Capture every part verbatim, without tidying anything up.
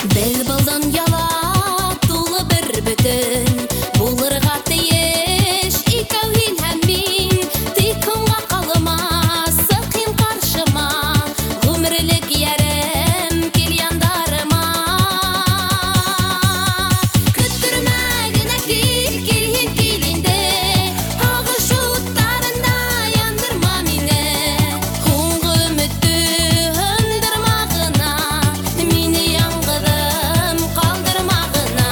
Белбылдан яла тулы бер бүтін Булырға тиеш икәүһин һәм мин Тик һуңга ҡалма, сыҡһин ҡаршыма Ғүмерлек йәрем кил яндарыма Көттөрмә генә кил, килһин кил инде Һағыш уттарында яндырма мине Һуңғы өмөттө һындырма ғына Мине яңғыҙым ҡалдырма ғына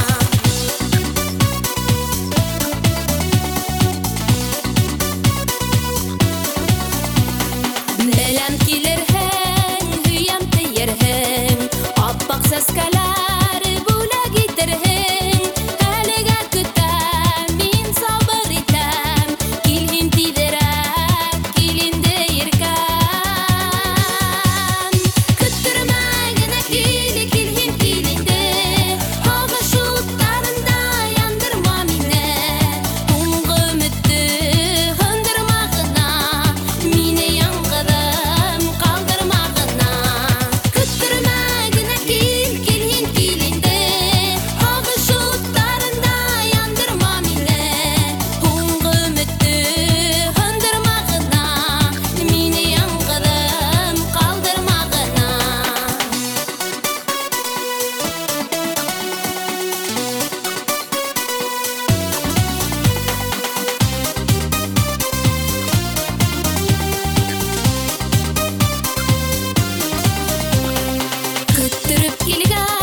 Беләм килерһең, һөйәм тейерһең Аппаҡ сәскәләр бүләк итерһең Әлегә көтәм, мин сабыр итәм Килһин тиҙерәк, кил инде иркәм Көттөрмә генә кил, килһин кил инде Һағыш уттарында яндырма мине Һуңғы өмөттө һындырма ғына Мине яңғыҙым ҡалдырма ғына Көттөрмә генә кил, килһин кил инде Һағыш уттарында яндырма мине Һуңғы өмөттө һындырма ғына Мине яңғыҙым ҡалдырма ғына Көттөрөп килгән